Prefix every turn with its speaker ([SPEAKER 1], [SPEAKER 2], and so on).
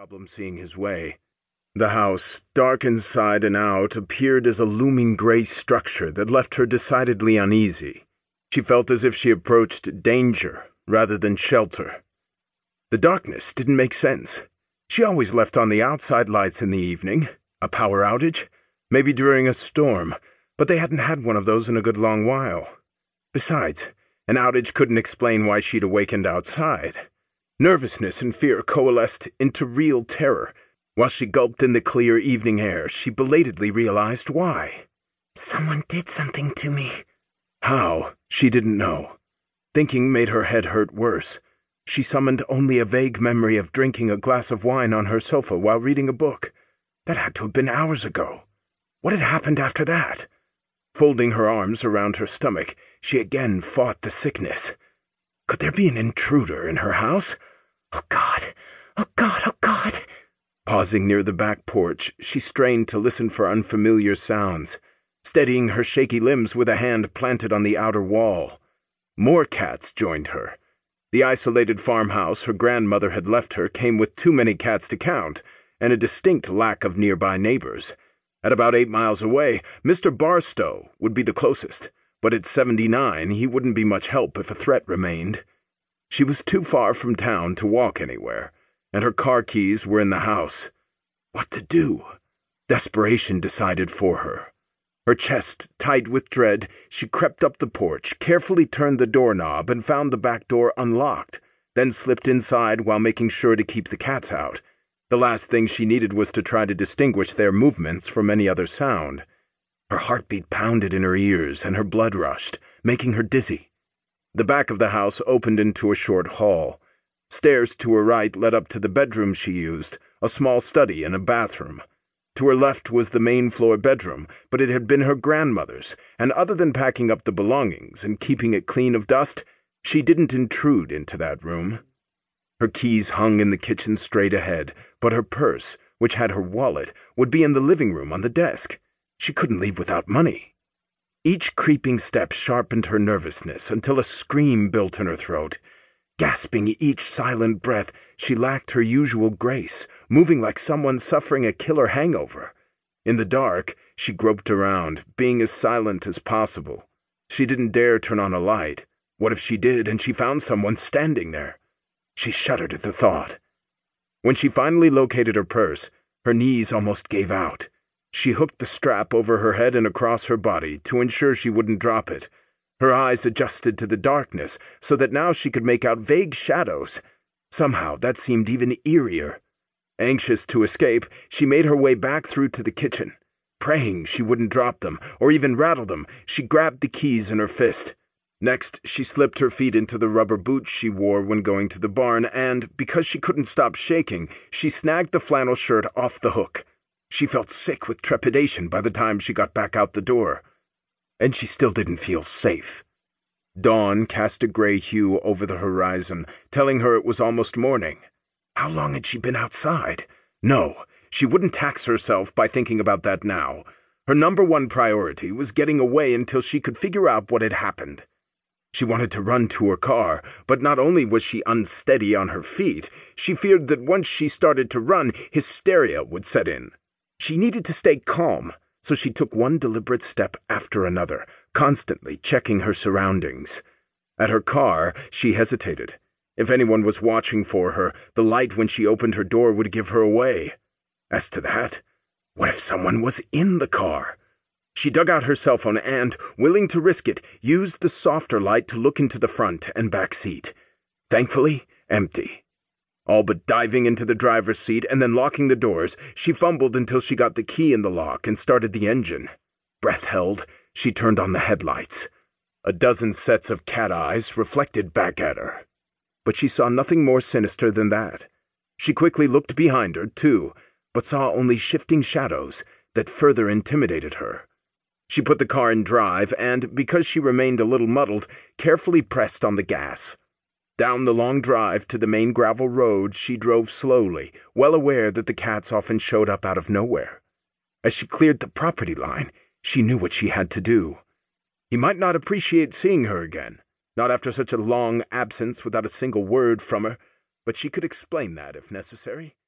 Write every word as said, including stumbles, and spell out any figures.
[SPEAKER 1] problem seeing his way. The house, dark inside and out, appeared as a looming gray structure that left her decidedly uneasy. She felt as if she approached danger rather than shelter. The darkness didn't make sense. She always left on the outside lights in the evening. A power outage? Maybe during a storm, but they hadn't had one of those in a good long while. Besides, an outage couldn't explain why she'd awakened outside. Nervousness and fear coalesced into real terror. While she gulped in the clear evening air, she belatedly realized why.
[SPEAKER 2] Someone did something to me.
[SPEAKER 1] How? She didn't know. Thinking made her head hurt worse. She summoned only a vague memory of drinking a glass of wine on her sofa while reading a book. That had to have been hours ago. What had happened after that? Folding her arms around her stomach, she again fought the sickness. Could there be an intruder in her house?
[SPEAKER 2] Oh, God! Oh, God! Oh, God!
[SPEAKER 1] Pausing near the back porch, she strained to listen for unfamiliar sounds, steadying her shaky limbs with a hand planted on the outer wall. More cats joined her. The isolated farmhouse her grandmother had left her came with too many cats to count, and a distinct lack of nearby neighbors. At about eight miles away, Mister Barstow would be the closest, but at seventy-nine he wouldn't be much help if a threat remained. She was too far from town to walk anywhere, and her car keys were in the house. What to do? Desperation decided for her. Her chest tight with dread, she crept up the porch, carefully turned the doorknob, and found the back door unlocked, then slipped inside while making sure to keep the cats out. The last thing she needed was to try to distinguish their movements from any other sound. Her heartbeat pounded in her ears, and her blood rushed, making her dizzy. The back of the house opened into a short hall. Stairs to her right led up to the bedroom she used, a small study and a bathroom. To her left was the main floor bedroom, but it had been her grandmother's, and other than packing up the belongings and keeping it clean of dust, she didn't intrude into that room. Her keys hung in the kitchen straight ahead, but her purse, which had her wallet, would be in the living room on the desk. She couldn't leave without money. Each creeping step sharpened her nervousness until a scream built in her throat. Gasping each silent breath, she lacked her usual grace, moving like someone suffering a killer hangover. In the dark, she groped around, being as silent as possible. She didn't dare turn on a light. What if she did and she found someone standing there? She shuddered at the thought. When she finally located her purse, her knees almost gave out. She hooked the strap over her head and across her body to ensure she wouldn't drop it. Her eyes adjusted to the darkness so that now she could make out vague shadows. Somehow that seemed even eerier. Anxious to escape, she made her way back through to the kitchen. Praying she wouldn't drop them or even rattle them, she grabbed the keys in her fist. Next, she slipped her feet into the rubber boots she wore when going to the barn and, because she couldn't stop shaking, she snagged the flannel shirt off the hook. She felt sick with trepidation by the time she got back out the door. And she still didn't feel safe. Dawn cast a gray hue over the horizon, telling her it was almost morning. How long had she been outside? No, she wouldn't tax herself by thinking about that now. Her number one priority was getting away until she could figure out what had happened. She wanted to run to her car, but not only was she unsteady on her feet, she feared that once she started to run, hysteria would set in. She needed to stay calm, so she took one deliberate step after another, constantly checking her surroundings. At her car, she hesitated. If anyone was watching for her, the light when she opened her door would give her away. As to that, what if someone was in the car? She dug out her cell phone and, willing to risk it, used the softer light to look into the front and back seat. Thankfully, empty. All but diving into the driver's seat and then locking the doors, she fumbled until she got the key in the lock and started the engine. Breath held, she turned on the headlights. A dozen sets of cat eyes reflected back at her. But she saw nothing more sinister than that. She quickly looked behind her, too, but saw only shifting shadows that further intimidated her. She put the car in drive and, because she remained a little muddled, carefully pressed on the gas. Down the long drive to the main gravel road she drove slowly, well aware that the cats often showed up out of nowhere. As she cleared the property line, she knew what she had to do. He might not appreciate seeing her again, not after such a long absence without a single word from her, but she could explain that if necessary.